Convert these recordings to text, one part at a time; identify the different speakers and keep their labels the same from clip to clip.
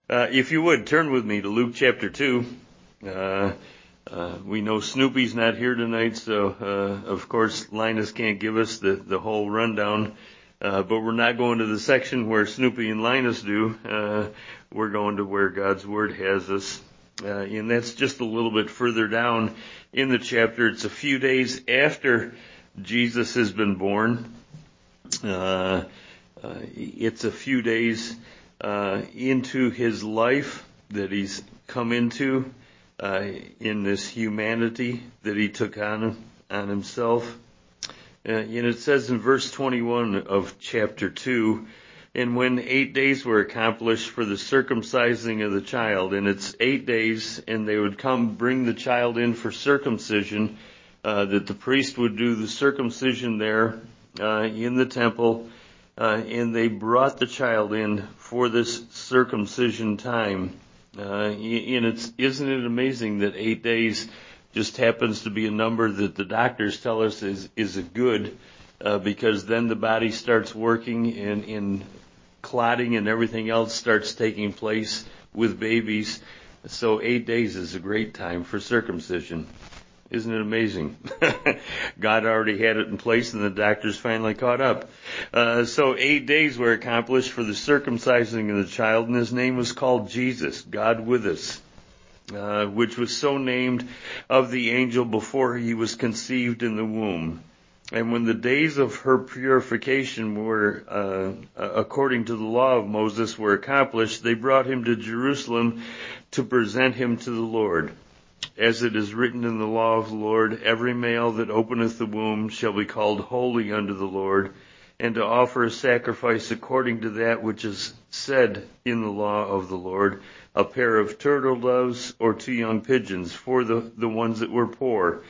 Speaker 1: If you would, turn with me to Luke chapter 2. We know Snoopy's not here tonight, so of course Linus can't give us the whole rundown. But we're not going to the section where Snoopy and Linus do. We're going to where God's Word has us. And that's just a little bit further down in the chapter. It's a few days after Jesus has been born. It's a few days into his life that he's come into in this humanity that he took on himself. And it says in verse 21 of chapter 2, and when 8 days were accomplished for the circumcising of the child, and it's 8 days, and they would come bring the child in for circumcision, that the priest would do the circumcision there in the temple, and they brought the child in for this circumcision time. And isn't it amazing that 8 days just happens to be a number that the doctors tell us is a good, because then the body starts working and clotting and everything else starts taking place with babies. So 8 days is a great time for circumcision. Isn't it amazing? God already had it in place and the doctors finally caught up. So 8 days were accomplished for the circumcising of the child, and his name was called Jesus, God with us, which was so named of the angel before he was conceived in the womb. And when the days of her purification were, according to the law of Moses, were accomplished, they brought him to Jerusalem to present him to the Lord. As it is written in the law of the Lord, every male that openeth the womb shall be called holy unto the Lord, and to offer a sacrifice according to that which is said in the law of the Lord, a pair of turtle doves or 2 young pigeons for the ones that were poor.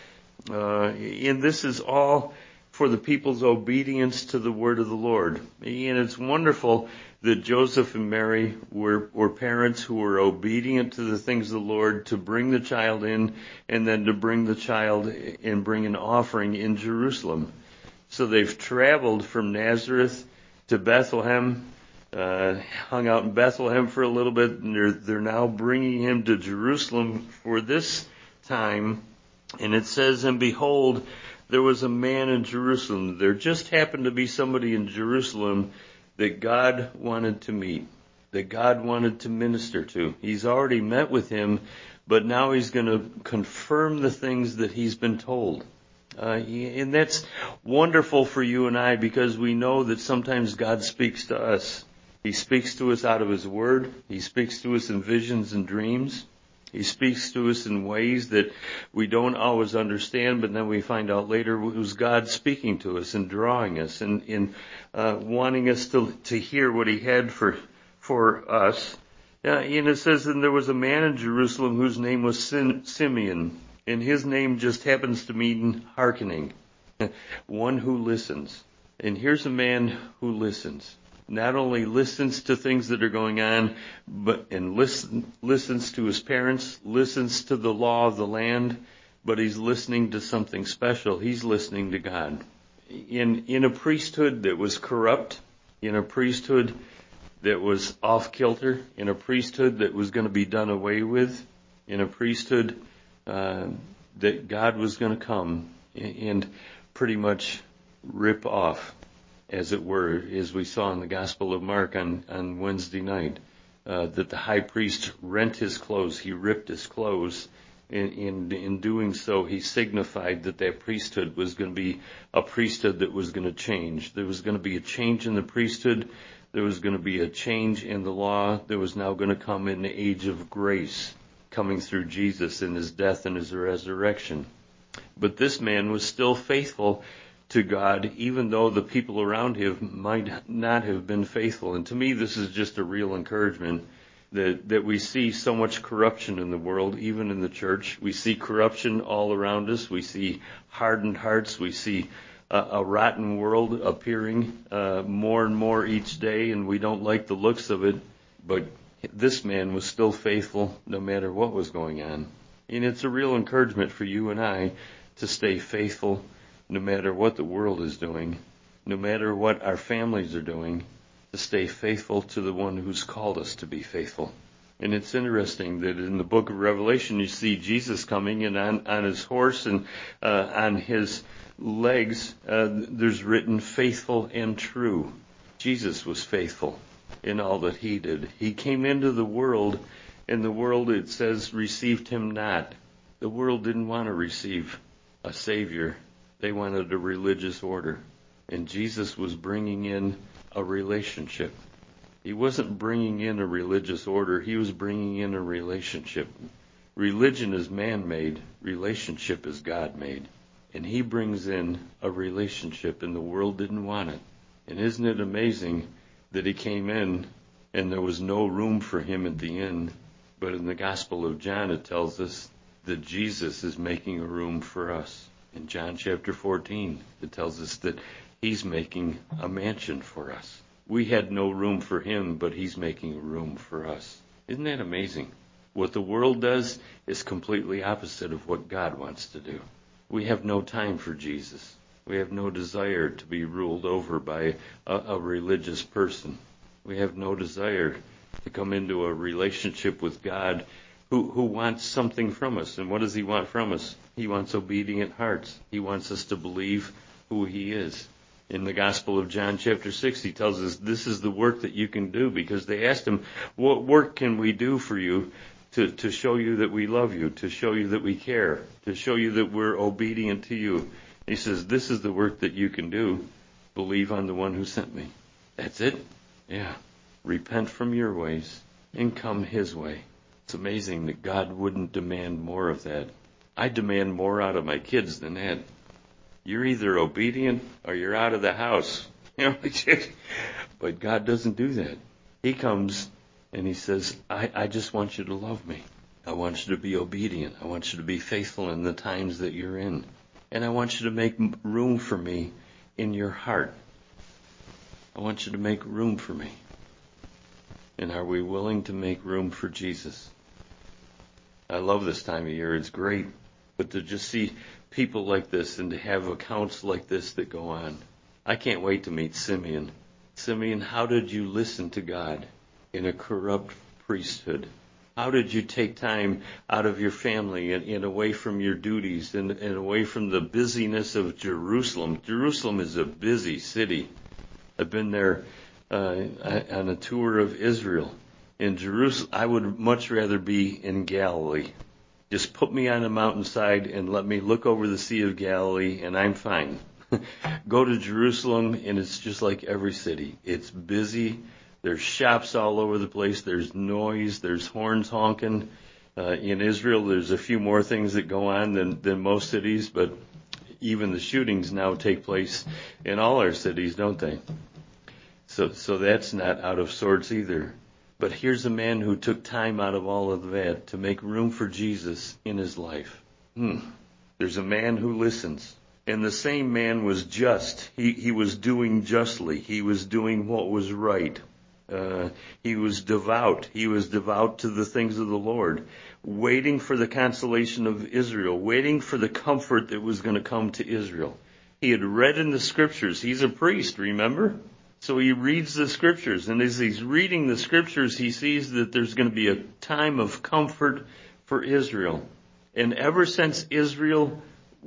Speaker 1: And this is all for the people's obedience to the word of the Lord. And it's wonderful that Joseph and Mary were parents who were obedient to the things of the Lord to bring the child in, and then to bring the child and bring an offering in Jerusalem. So they've traveled from Nazareth to Bethlehem, hung out in Bethlehem for a little bit, and they're now bringing him to Jerusalem for this time. And it says, and behold, there was a man in Jerusalem. There just happened to be somebody in Jerusalem that God wanted to meet, that God wanted to minister to. He's already met with him, but now he's going to confirm the things that he's been told. And that's wonderful for you and I, because we know that sometimes God speaks to us. He speaks to us out of his word. He speaks to us in visions and dreams. He speaks to us in ways that we don't always understand, but then we find out later it was God speaking to us and drawing us and wanting us to hear what he had for us. And it says, and there was a man in Jerusalem whose name was Simeon, and his name just happens to mean hearkening, one who listens. And here's a man who listens. Not only listens to things that are going on, and listens to his parents, listens to the law of the land, but he's listening to something special. He's listening to God. In a priesthood that was corrupt, in a priesthood that was off kilter, in a priesthood that was going to be done away with, in a priesthood that God was going to come and pretty much rip off, as it were, as we saw in the Gospel of Mark on Wednesday night, that the high priest rent his clothes, he ripped his clothes, and in doing so, he signified that priesthood was going to be a priesthood that was going to change. There was going to be a change in the priesthood. There was going to be a change in the law. There was now going to come an age of grace coming through Jesus in his death and his resurrection. But this man was still faithful to God, even though the people around him might not have been faithful. And to me, this is just a real encouragement that we see so much corruption in the world, even in the church. We see corruption all around us. We see hardened hearts. We see a rotten world appearing more and more each day, and we don't like the looks of it. But this man was still faithful no matter what was going on. And it's a real encouragement for you and I to stay faithful no matter what the world is doing, no matter what our families are doing, to stay faithful to the one who's called us to be faithful. And it's interesting that in the book of Revelation, you see Jesus coming, and on his horse and on his legs, there's written faithful and true. Jesus was faithful in all that he did. He came into the world, and the world, it says, received him not. The world didn't want to receive a Savior. They wanted a religious order. And Jesus was bringing in a relationship. He wasn't bringing in a religious order. He was bringing in a relationship. Religion is man-made. Relationship is God-made. And he brings in a relationship, and the world didn't want it. And isn't it amazing that he came in and there was no room for him at the inn? But in the Gospel of John, it tells us that Jesus is making a room for us. In John chapter 14, it tells us that he's making a mansion for us. We had no room for him, but he's making a room for us. Isn't that amazing? What the world does is completely opposite of what God wants to do. We have no time for Jesus. We have no desire to be ruled over by a religious person. We have no desire to come into a relationship with God who wants something from us. And what does he want from us? He wants obedient hearts. He wants us to believe who he is. In the Gospel of John chapter 6, he tells us this is the work that you can do, because they asked him, what work can we do for you to show you that we love you, to show you that we care, to show you that we're obedient to you? He says, this is the work that you can do. Believe on the one who sent me. That's it? Yeah. Repent from your ways and come his way. It's amazing that God wouldn't demand more of that. I demand more out of my kids than that. You're either obedient or you're out of the house. But God doesn't do that. He comes and he says, I just want you to love me. I want you to be obedient. I want you to be faithful in the times that you're in. And I want you to make room for me in your heart. I want you to make room for me. And are we willing to make room for Jesus? I love this time of year. It's great. But to just see people like this and to have accounts like this that go on. I can't wait to meet Simeon. Simeon, how did you listen to God in a corrupt priesthood? How did you take time out of your family and away from your duties and away from the busyness of Jerusalem? Jerusalem is a busy city. I've been there on a tour of Israel. In Jerusalem, I would much rather be in Galilee. Just put me on a mountainside and let me look over the Sea of Galilee, and I'm fine. Go to Jerusalem, and it's just like every city. It's busy. There's shops all over the place. There's noise. There's horns honking. In Israel, there's a few more things that go on than most cities, but even the shootings now take place in all our cities, don't they? So that's not out of sorts either. But here's a man who took time out of all of that to make room for Jesus in his life. There's a man who listens. And the same man was just. He was doing justly. He was doing what was right. He was devout. He was devout to the things of the Lord, waiting for the consolation of Israel, waiting for the comfort that was going to come to Israel. He had read in the scriptures. He's a priest, remember? So he reads the scriptures, and as he's reading the scriptures, he sees that there's going to be a time of comfort for Israel. And ever since Israel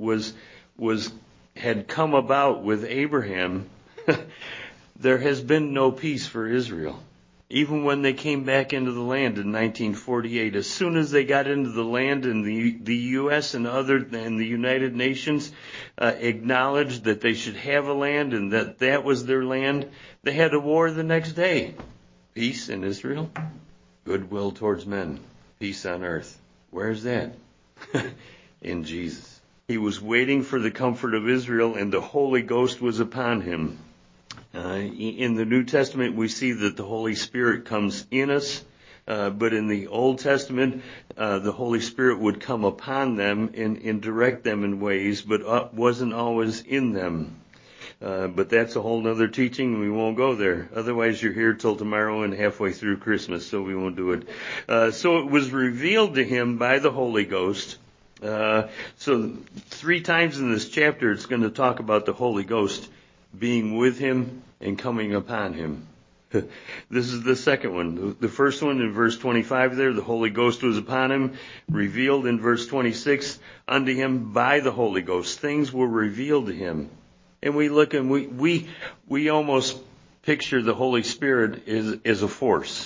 Speaker 1: had come about with Abraham, there has been no peace for Israel. Even when they came back into the land in 1948, as soon as they got into the land, and the U.S. and the United Nations acknowledged that they should have a land and that was their land, they had a war the next day. Peace in Israel, goodwill towards men, peace on earth. Where's that? In Jesus. He was waiting for the comfort of Israel, and the Holy Ghost was upon him. In the New Testament, we see that the Holy Spirit comes in us, but in the Old Testament, the Holy Spirit would come upon them and direct them in ways, but wasn't always in them. But that's a whole other teaching. We won't go there. Otherwise, you're here till tomorrow and halfway through Christmas, so we won't do it. So it was revealed to him by the Holy Ghost. So 3 times in this chapter, it's going to talk about the Holy Ghost being with him and coming upon him. This is the second one. The first one in verse 25 there, the Holy Ghost was upon him, revealed in verse 26 unto him by the Holy Ghost. Things were revealed to him. And we look and we almost picture the Holy Spirit as a force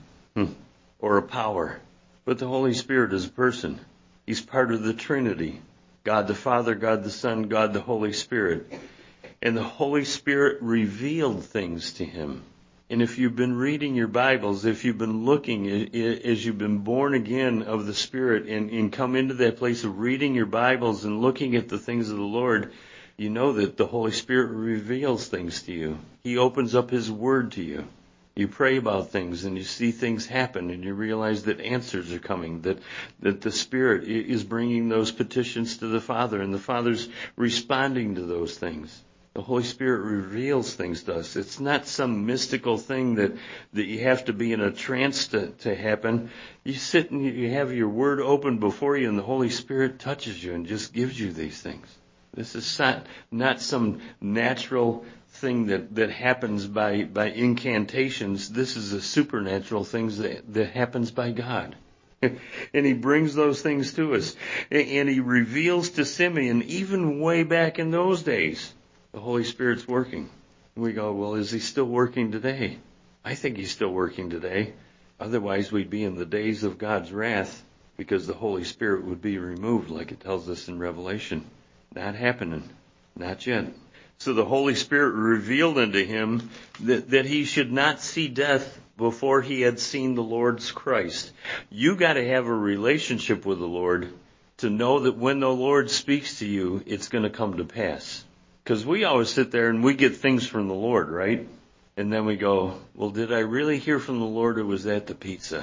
Speaker 1: or a power. But the Holy Spirit is a person. He's part of the Trinity. God the Father, God the Son, God the Holy Spirit. And the Holy Spirit revealed things to him. And if you've been reading your Bibles, if you've been looking, as you've been born again of the Spirit and come into that place of reading your Bibles and looking at the things of the Lord, you know that the Holy Spirit reveals things to you. He opens up His Word to you. You pray about things and you see things happen and you realize that answers are coming, that the Spirit is bringing those petitions to the Father and the Father's responding to those things. The Holy Spirit reveals things to us. It's not some mystical thing that you have to be in a trance to happen. You sit and you have your Word open before you and the Holy Spirit touches you and just gives you these things. This is not some natural thing that happens by incantations. This is a supernatural thing that happens by God. And He brings those things to us. And He reveals to Simeon, even way back in those days, the Holy Spirit's working. We go, well, is He still working today? I think He's still working today. Otherwise, we'd be in the days of God's wrath because the Holy Spirit would be removed, like it tells us in Revelation. Not happening. Not yet. So the Holy Spirit revealed unto him that he should not see death before he had seen the Lord's Christ. You got to have a relationship with the Lord to know that when the Lord speaks to you, it's going to come to pass. Because we always sit there and we get things from the Lord, right? And then we go, well, did I really hear from the Lord, or was that the pizza?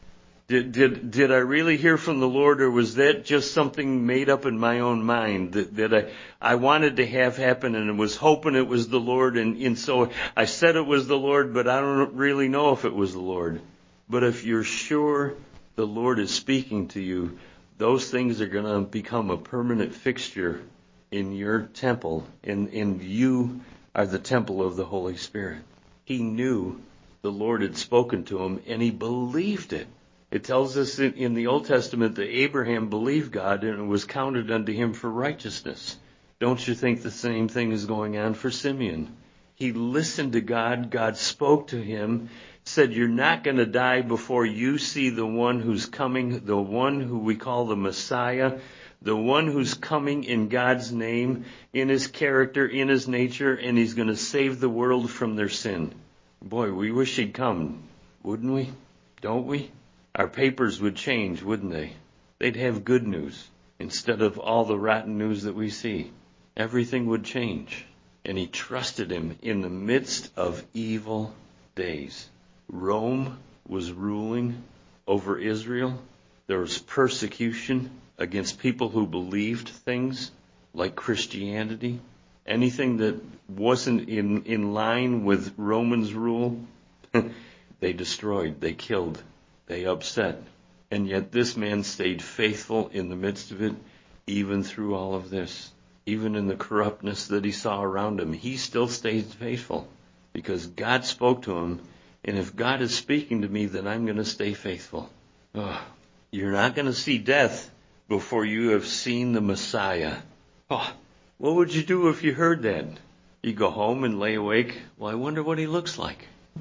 Speaker 1: Did I really hear from the Lord, or was that just something made up in my own mind that I wanted to have happen and was hoping it was the Lord, and so I said it was the Lord, but I don't really know if it was the Lord. But if you're sure the Lord is speaking to you, those things are going to become a permanent fixture in your temple, and you are the temple of the Holy Spirit. He knew the Lord had spoken to him, and he believed it. It tells us in the Old Testament that Abraham believed God and it was counted unto him for righteousness. Don't you think the same thing is going on for Simeon? He listened to God. God spoke to him, said, you're not going to die before you see the one who's coming, the one who we call the Messiah, the one who's coming in God's name, in His character, in His nature, and He's going to save the world from their sin. Boy, we wish He'd come, wouldn't we? Don't we? Our papers would change, wouldn't they? They'd have good news instead of all the rotten news that we see. Everything would change. And he trusted him in the midst of evil days. Rome was ruling over Israel. There was persecution against people who believed things like Christianity. Anything that wasn't in line with Romans' rule, they destroyed, they killed. They upset. And yet this man stayed faithful in the midst of it, even through all of this. Even in the corruptness that he saw around him, he still stayed faithful because God spoke to him. And if God is speaking to me, then I'm going to stay faithful. Oh, you're not going to see death before you have seen the Messiah. Oh, what would you do if you heard that? You go home and lay awake. Well, I wonder what he looks like.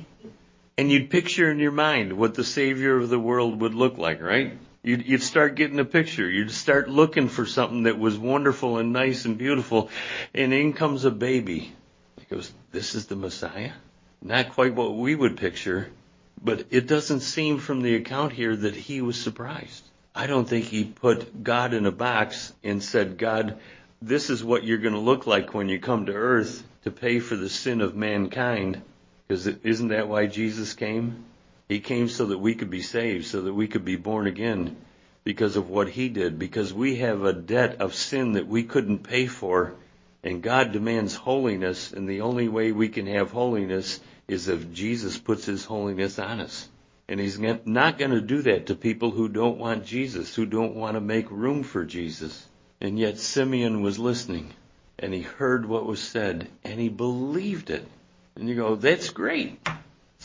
Speaker 1: And you'd picture in your mind what the Savior of the world would look like, right? You'd start getting a picture. You'd start looking for something that was wonderful and nice and beautiful. And in comes a baby. He goes, this is the Messiah? Not quite what we would picture, but it doesn't seem from the account here that he was surprised. I don't think he put God in a box and said, God, this is what you're going to look like when you come to earth to pay for the sin of mankind. Because isn't that why Jesus came? He came so that we could be saved, so that we could be born again because of what he did. Because we have a debt of sin that we couldn't pay for. And God demands holiness. And the only way we can have holiness is if Jesus puts his holiness on us. And he's not going to do that to people who don't want Jesus, who don't want to make room for Jesus. And yet Simeon was listening. And he heard what was said. And he believed it. And you go, that's great.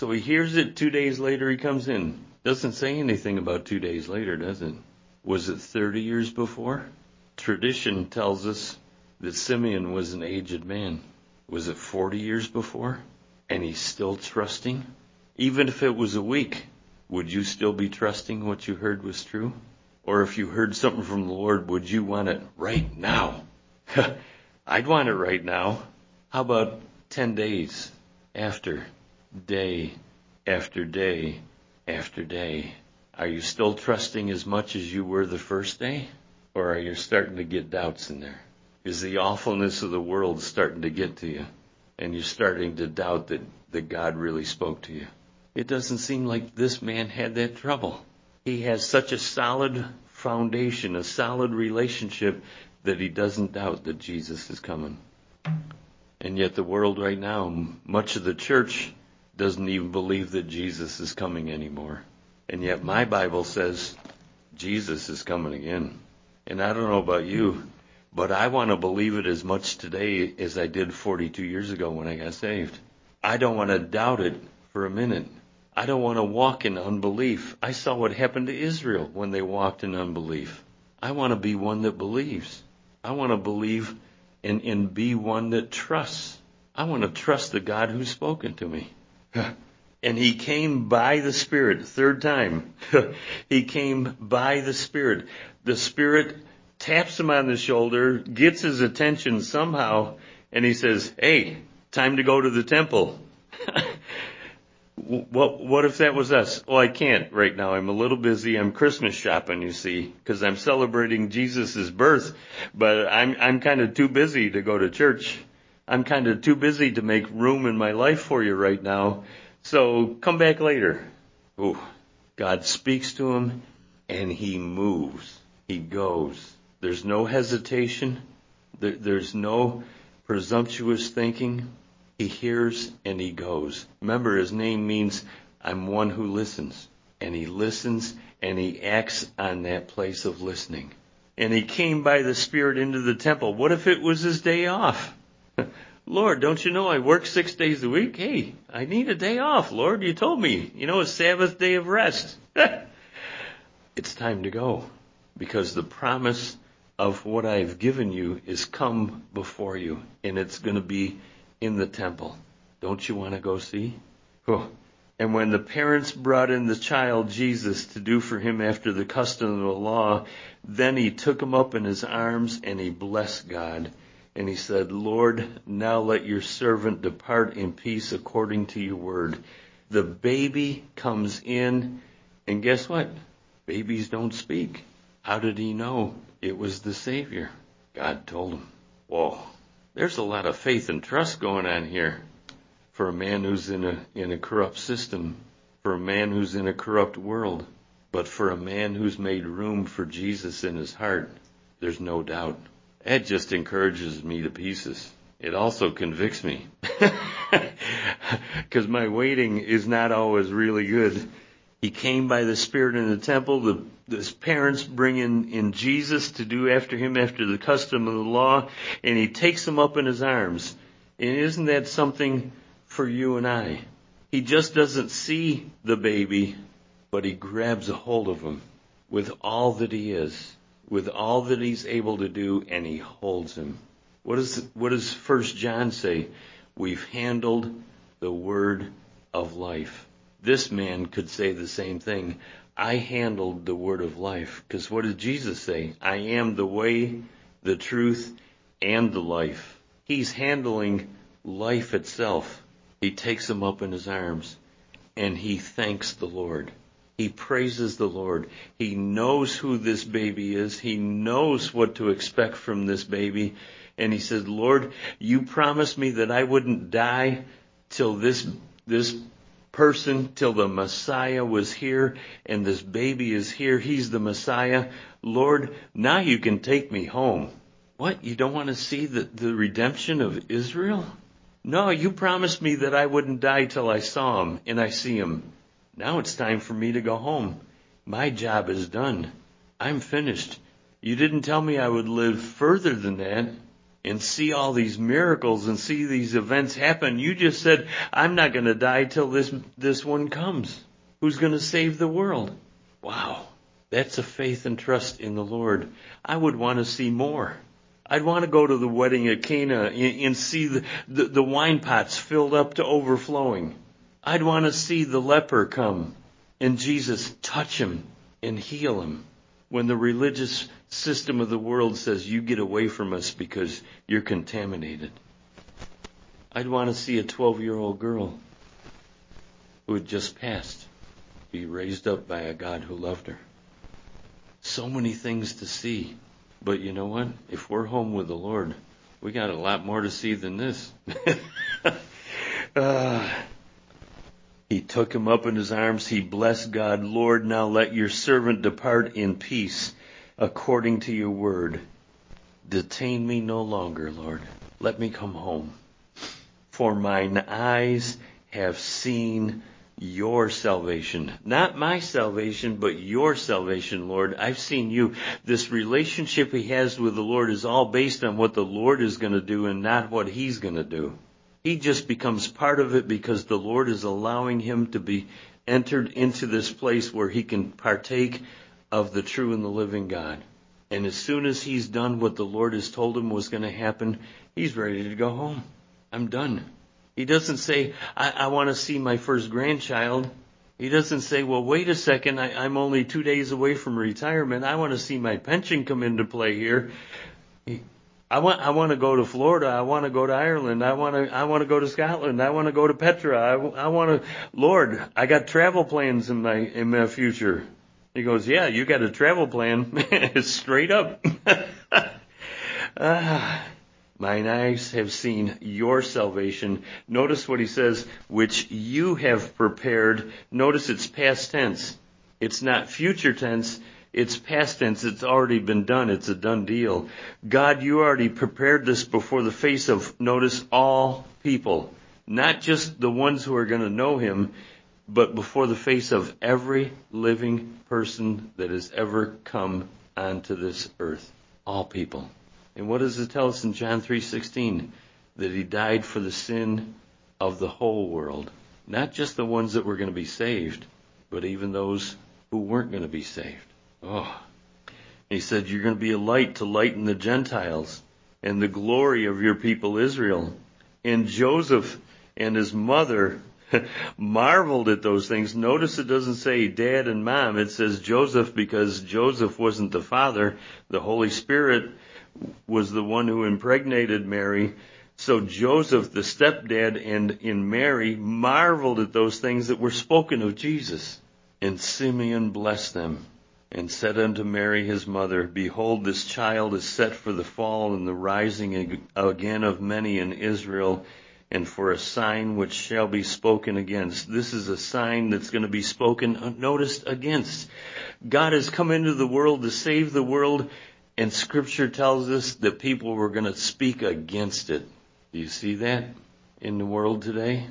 Speaker 1: So he hears it. 2 days later he comes in. Doesn't say anything about 2 days later, does it? Was it 30 years before? Tradition tells us that Simeon was an aged man. Was it 40 years before? And he's still trusting? Even if it was a week, would you still be trusting what you heard was true? Or if you heard something from the Lord, would you want it right now? I'd want it right now. How about 10 days after, day after day after day? Are you still trusting as much as you were the first day? Or are you starting to get doubts in there? Is the awfulness of the world starting to get to you? And you're starting to doubt that God really spoke to you? It doesn't seem like this man had that trouble. He has such a solid foundation, a solid relationship, that he doesn't doubt that Jesus is coming. And yet the world right now, much of the church doesn't even believe that Jesus is coming anymore. And yet my Bible says Jesus is coming again. And I don't know about you, but I want to believe it as much today as I did 42 years ago when I got saved. I don't want to doubt it for a minute. I don't want to walk in unbelief. I saw what happened to Israel when they walked in unbelief. I want to be one that believes. I want to believe and be one that trusts. I want to trust the God who's spoken to me. And he came by the Spirit, third time. He came by the Spirit. The Spirit taps him on the shoulder, gets his attention somehow, and he says, "Hey, time to go to the temple." What if that was us? Well, I can't right now. I'm a little busy. I'm Christmas shopping, you see, because I'm celebrating Jesus' birth, but I'm kind of too busy to go to church. I'm kind of too busy to make room in my life for you right now. So come back later. Ooh, God speaks to him and he moves. He goes. There's no hesitation. There's no presumptuous thinking. He hears and he goes. Remember, his name means I'm one who listens. And he listens and he acts on that place of listening. And he came by the Spirit into the temple. What if it was his day off? Lord, don't you know I work 6 days a week? Hey, I need a day off, Lord. You told me, a Sabbath day of rest. It's time to go, because the promise of what I've given you is come before you, and it's going to be in the temple. Don't you want to go see? Oh. And when the parents brought in the child Jesus to do for him after the custom of the law, then he took him up in his arms and he blessed God. And he said, "Lord, now let your servant depart in peace according to your word." The baby comes in, and guess what? Babies don't speak. How did he know it was the Savior? God told him. Whoa, there's a lot of faith and trust going on here for a man who's in a corrupt system, for a man who's in a corrupt world. But for a man who's made room for Jesus in his heart, there's no doubt. That just encourages me to pieces. It also convicts me. Because my waiting is not always really good. He came by the Spirit in the temple. His parents bring in Jesus to do after him after the custom of the law. And he takes him up in his arms. And isn't that something for you and I? He just doesn't see the baby, but he grabs a hold of him with all that he is, with all that he's able to do, and he holds him. What does 1 John say? We've handled the word of life. This man could say the same thing. I handled the word of life. Because what did Jesus say? I am the way, the truth, and the life. He's handling life itself. He takes him up in his arms, and he thanks the Lord. He praises the Lord. He knows who this baby is. He knows what to expect from this baby. And he says, "Lord, you promised me that I wouldn't die till this person, till the Messiah was here, and this baby is here. He's the Messiah. Lord, now you can take me home." What? You don't want to see the redemption of Israel? No, you promised me that I wouldn't die till I saw him, and I see him. Now it's time for me to go home. My job is done. I'm finished. You didn't tell me I would live further than that. and see all these miracles and see these events happen. You just said, I'm not going to die till this one comes. Who's going to save the world? Wow. That's a faith and trust in the Lord. I would want to see more. I'd want to go to the wedding at Cana and see the wine pots filled up to overflowing. I'd want to see the leper come and Jesus touch him and heal him. When the religious system of the world says, you get away from us because you're contaminated. I'd want to see a 12-year-old girl who had just passed be raised up by a God who loved her. So many things to see. But you know what? If we're home with the Lord, we got a lot more to see than this. He took him up in his arms. He blessed God. Lord, now let your servant depart in peace according to your word. Detain me no longer, Lord. Let me come home. For mine eyes have seen your salvation. Not my salvation, but your salvation, Lord. I've seen you. This relationship he has with the Lord is all based on what the Lord is going to do and not what he's going to do. He just becomes part of it because the Lord is allowing him to be entered into this place where he can partake of the true and the living God. And as soon as he's done what the Lord has told him was going to happen, he's ready to go home. I'm done. He doesn't say, I want to see my first grandchild. He doesn't say, well, wait a second, I'm only 2 days away from retirement. I want to see my pension come into play here. I want to go to Florida. I want to go to Ireland. I want to go to Scotland. I want to go to Petra. I want to, Lord, I got travel plans in my future. He goes, yeah, you got a travel plan. Straight up. Mine eyes have seen your salvation. Notice what he says, which you have prepared. Notice it's past tense. It's not future tense. It's past tense. It's already been done. It's a done deal. God, you already prepared this before the face of, notice, all people. Not just the ones who are going to know him, but before the face of every living person that has ever come onto this earth. All people. And what does it tell us in John 3:16? That he died for the sin of the whole world. Not just the ones that were going to be saved, but even those who weren't going to be saved. Oh. He said, you're going to be a light to lighten the Gentiles and the glory of your people Israel. And Joseph and his mother marveled at those things. Notice it doesn't say dad and mom. It says Joseph because Joseph wasn't the father. The Holy Spirit was the one who impregnated Mary. So Joseph, the stepdad, and in Mary marveled at those things that were spoken of Jesus. And Simeon blessed them and said unto Mary his mother, behold, this child is set for the fall and the rising again of many in Israel, and for a sign which shall be spoken against. This is a sign that's going to be spoken, noticed, against. God has come into the world to save the world, and Scripture tells us that people were going to speak against it. Do you see that in the world today?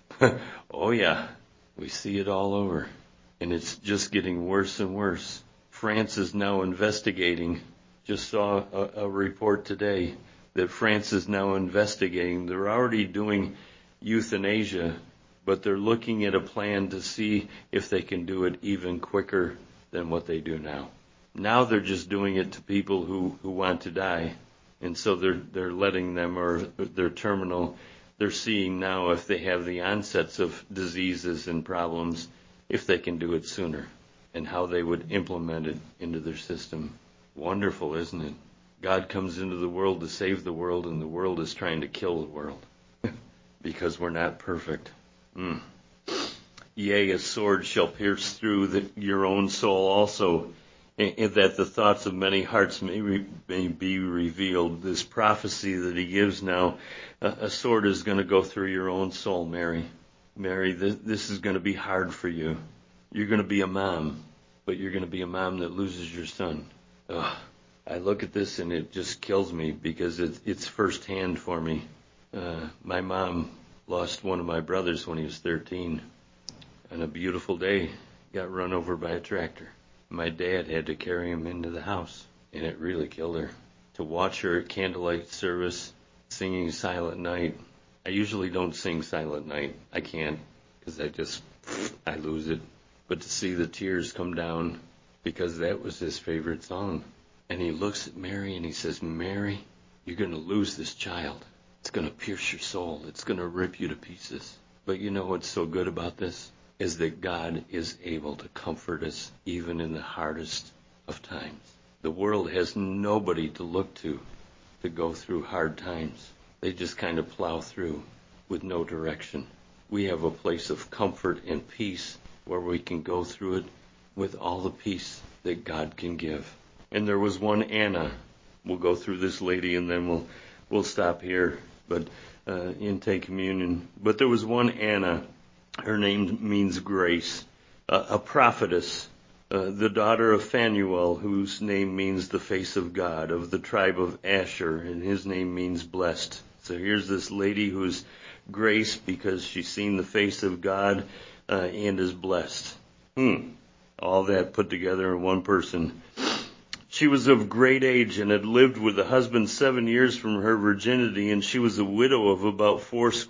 Speaker 1: Oh yeah, we see it all over. And it's just getting worse and worse. France is now investigating. Just saw a report today that France is now investigating. They're already doing euthanasia, but they're looking at a plan to see if they can do it even quicker than what they do now. Now they're just doing it to people who want to die. And so they're letting them, or they're terminal. They're seeing now if they have the onsets of diseases and problems, if they can do it sooner, and how they would implement it into their system. Wonderful, isn't it? God comes into the world to save the world, and the world is trying to kill the world because we're not perfect. Yea, a sword shall pierce through your own soul also, and that the thoughts of many hearts may be revealed. This prophecy that he gives now, a sword is going to go through your own soul, Mary. Mary, this is going to be hard for you. You're going to be a mom, but you're going to be a mom that loses your son. Ugh. I look at this and it just kills me because it's firsthand for me. My mom lost one of my brothers when he was 13. On a beautiful day, got run over by a tractor. My dad had to carry him into the house, and it really killed her. to watch her at candlelight service singing Silent Night. I usually don't sing Silent Night. I can't, because I lose it. But to see the tears come down, because that was his favorite song. And he looks at Mary and he says, Mary, you're going to lose this child. It's going to pierce your soul. It's going to rip you to pieces. But you know what's so good about this? Is that God is able to comfort us even in the hardest of times. The world has nobody to look to go through hard times. They just kind of plow through with no direction. We have a place of comfort and peace where we can go through it with all the peace that God can give. And there was one Anna. We'll go through this lady and then we'll stop here. But in take communion. But there was one Anna. Her name means grace, a prophetess, the daughter of Phanuel, whose name means the face of God, of the tribe of Asher, and his name means blessed. So here's this lady who's grace because she's seen the face of God and is blessed. All that put together in one person. She was of great age and had lived with a husband 7 years from her virginity, and she was a widow of about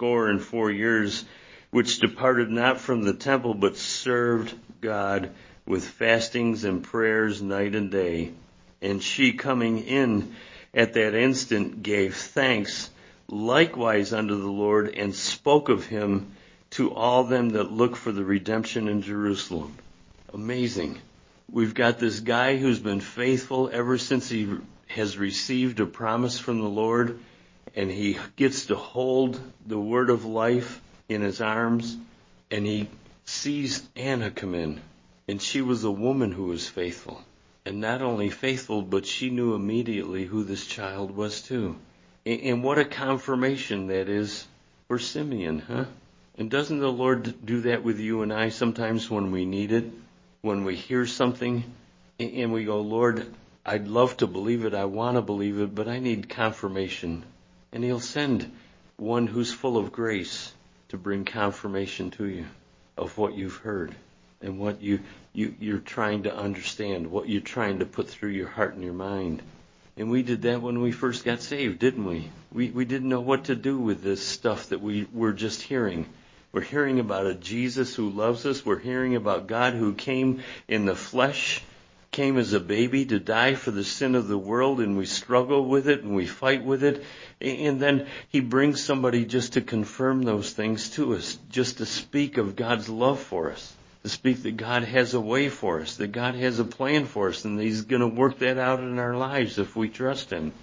Speaker 1: 84 years, which departed not from the temple, but served God with fastings and prayers night and day. And she, coming in at that instant, gave thanks likewise unto the Lord, and spoke of him to all them that look for the redemption in Jerusalem. Amazing. We've got this guy who's been faithful ever since he has received a promise from the Lord, and he gets to hold the word of life in his arms, and he sees Anna come in, and she was a woman who was faithful. And not only faithful, but she knew immediately who this child was too. And what a confirmation that is for Simeon, huh? And doesn't the Lord do that with you and I sometimes when we need it? When we hear something and we go, Lord, I'd love to believe it, I want to believe it, but I need confirmation. And he'll send one who's full of grace to bring confirmation to you of what you've heard and what you're trying to understand, what you're trying to put through your heart and your mind. And we did that when we first got saved, didn't we? We didn't know what to do with this stuff that we were just hearing. We're hearing about a Jesus who loves us. We're hearing about God who came in the flesh, came as a baby to die for the sin of the world, and we struggle with it and we fight with it. And then he brings somebody just to confirm those things to us, just to speak of God's love for us, to speak that God has a way for us, that God has a plan for us, and he's going to work that out in our lives if we trust him.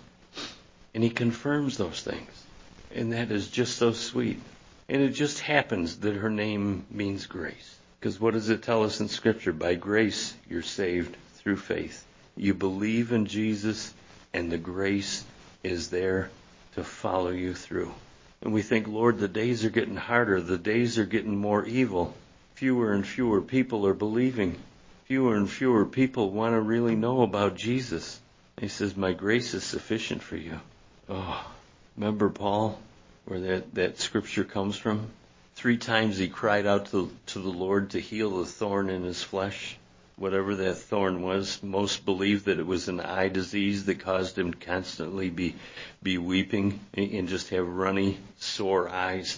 Speaker 1: And he confirms those things. And that is just so sweet. And it just happens that her name means grace. Because what does it tell us in Scripture? By grace, you're saved through faith. You believe in Jesus, and the grace is there to follow you through. And we think, Lord, the days are getting harder. The days are getting more evil. Fewer and fewer people are believing. Fewer and fewer people want to really know about Jesus. And he says, my grace is sufficient for you. Oh, remember Paul? Where that scripture comes from. 3 times he cried out to the Lord to heal the thorn in his flesh. Whatever that thorn was, most believe that it was an eye disease that caused him to constantly be weeping and just have runny, sore eyes.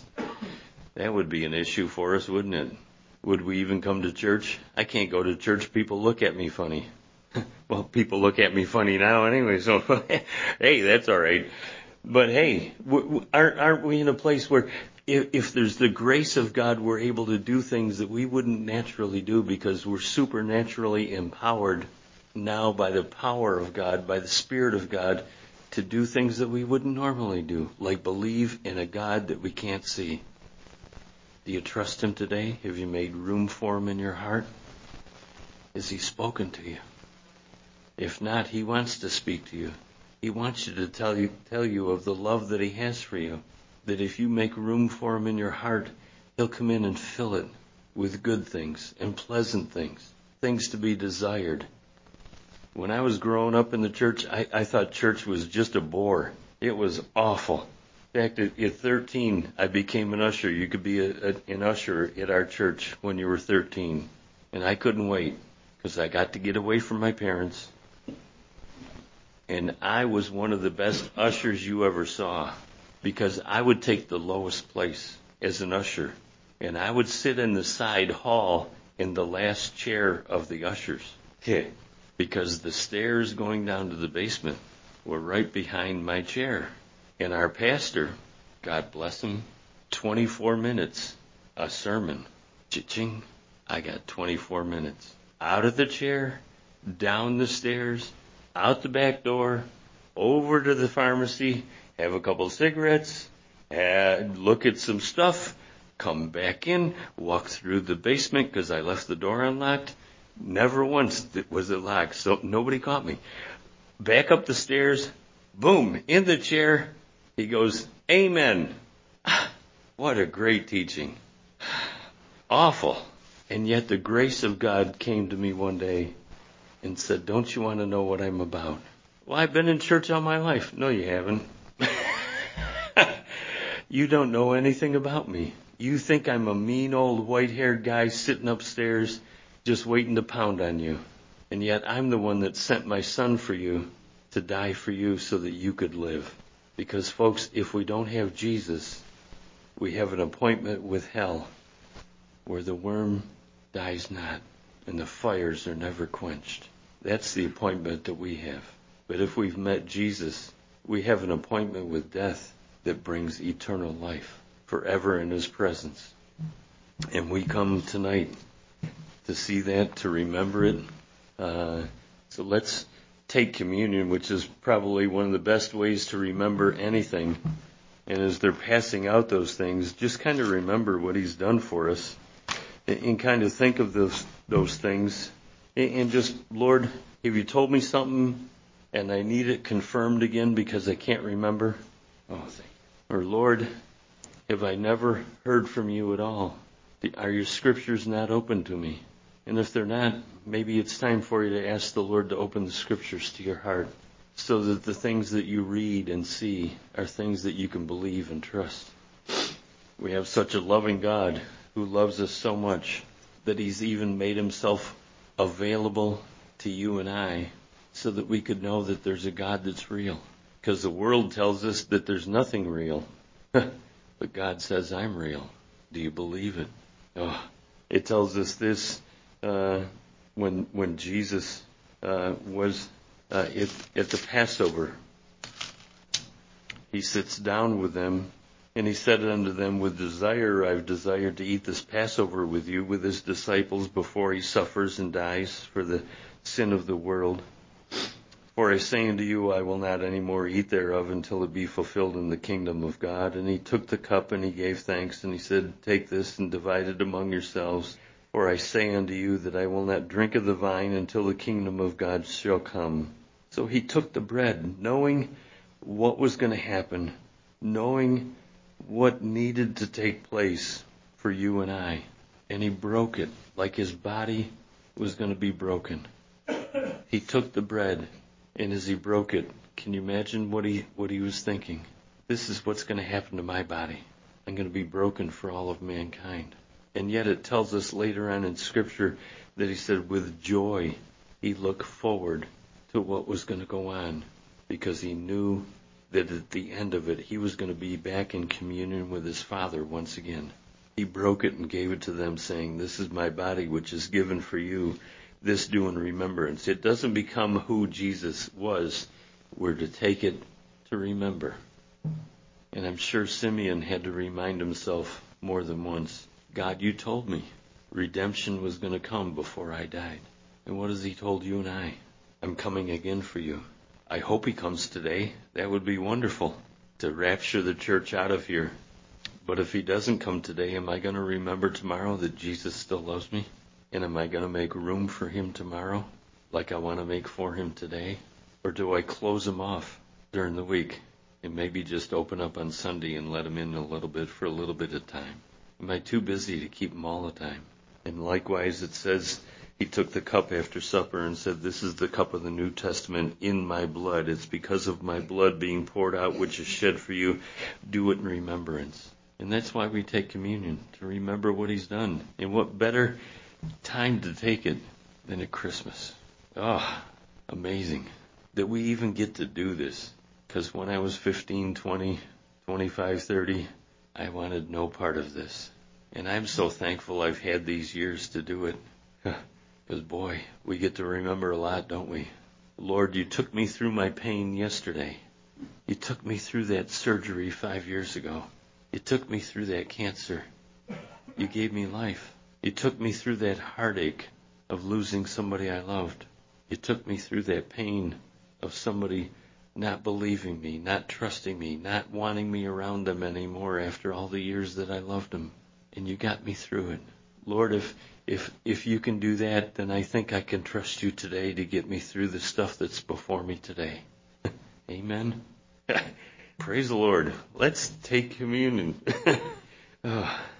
Speaker 1: That would be an issue for us, wouldn't it? Would we even come to church? I can't go to church. People look at me funny. Well, people look at me funny now anyway, so hey, that's all right. But hey, aren't we in a place where if there's the grace of God, we're able to do things that we wouldn't naturally do because we're supernaturally empowered now by the power of God, by the Spirit of God, to do things that we wouldn't normally do, like believe in a God that we can't see. Do you trust him today? Have you made room for him in your heart? Has he spoken to you? If not, he wants to speak to you. He wants you to tell you of the love that he has for you. That if you make room for him in your heart, he'll come in and fill it with good things and pleasant things, things to be desired. When I was growing up in the church, I thought church was just a bore. It was awful. In fact, at 13, I became an usher. You could be an usher at our church when you were 13. And I couldn't wait because I got to get away from my parents. And I was one of the best ushers you ever saw, because I would take the lowest place as an usher. And I would sit in the side hall in the last chair of the ushers. Yeah, because the stairs going down to the basement were right behind my chair. And our pastor, God bless him, 24 minutes, a sermon. Cha-ching, I got 24 minutes. Out of the chair, down the stairs, out the back door, over to the pharmacy, have a couple of cigarettes, look at some stuff, come back in, walk through the basement because I left the door unlocked. Never once was it locked, so nobody caught me. Back up the stairs, boom, in the chair. He goes, amen. What a great teaching. Awful. And yet the grace of God came to me one day and said, don't you want to know what I'm about? Well, I've been in church all my life. No, you haven't. You don't know anything about me. You think I'm a mean old white-haired guy sitting upstairs just waiting to pound on you. And yet I'm the one that sent my son for you to die for you so that you could live. Because, folks, if we don't have Jesus, we have an appointment with hell where the worm dies not and the fires are never quenched. That's the appointment that we have. But if we've met Jesus, we have an appointment with death that brings eternal life forever in his presence. And we come tonight to see that, to remember it. So let's take communion, which is probably one of the best ways to remember anything. And as they're passing out those things, just kind of remember what he's done for us and kind of think of those things and just, Lord, have you told me something and I need it confirmed again because I can't remember? Oh, thank you. Or Lord, have I never heard from you at all? Are your scriptures not open to me? And if they're not, maybe it's time for you to ask the Lord to open the scriptures to your heart so that the things that you read and see are things that you can believe and trust. We have such a loving God who loves us so much that he's even made himself available to you and I so that we could know that there's a God that's real. Because the world tells us that there's nothing real. But God says, I'm real. Do you believe it? Oh, it tells us this when Jesus was at the Passover. He sits down with them, and he said unto them, with desire I've desired to eat this Passover with you, with his disciples, before he suffers and dies for the sin of the world. For I say unto you, I will not any more eat thereof until it be fulfilled in the kingdom of God. And he took the cup and he gave thanks, and he said, take this and divide it among yourselves. For I say unto you that I will not drink of the vine until the kingdom of God shall come. So he took the bread, knowing what was going to happen, knowing what needed to take place for you and I. And he broke it like his body was going to be broken. He took the bread. And as he broke it, can you imagine what he was thinking? This is what's going to happen to my body. I'm going to be broken for all of mankind. And yet it tells us later on in Scripture that he said with joy he looked forward to what was going to go on because he knew that at the end of it he was going to be back in communion with his Father once again. He broke it and gave it to them saying, this is my body which is given for you. This do in remembrance. It doesn't become who Jesus was. We're to take it to remember. And I'm sure Simeon had to remind himself more than once, God, you told me redemption was going to come before I died. And what has he told you and I? I'm coming again for you. I hope he comes today. That would be wonderful to rapture the church out of here. But if he doesn't come today, am I going to remember tomorrow that Jesus still loves me? And am I going to make room for him tomorrow like I want to make for him today? Or do I close him off during the week and maybe just open up on Sunday and let him in a little bit for a little bit of time? Am I too busy to keep him all the time? And likewise, it says he took the cup after supper and said, this is the cup of the New Testament in my blood. It's because of my blood being poured out, which is shed for you. Do it in remembrance. And that's why we take communion, to remember what he's done. And what better time to take it than at Christmas. Oh, amazing. that we even get to do this. Because when I was 15, 20, 25, 30, I wanted no part of this. And I'm so thankful I've had these years to do it. Because, boy, we get to remember a lot, don't we? Lord, you took me through my pain yesterday. You took me through that surgery 5 years ago. You took me through that cancer. You gave me life. You took me through that heartache of losing somebody I loved. You took me through that pain of somebody not believing me, not trusting me, not wanting me around them anymore after all the years that I loved them. And you got me through it. Lord, if you can do that, then I think I can trust you today to get me through the stuff that's before me today. Amen. Praise the Lord. Let's take communion. Oh.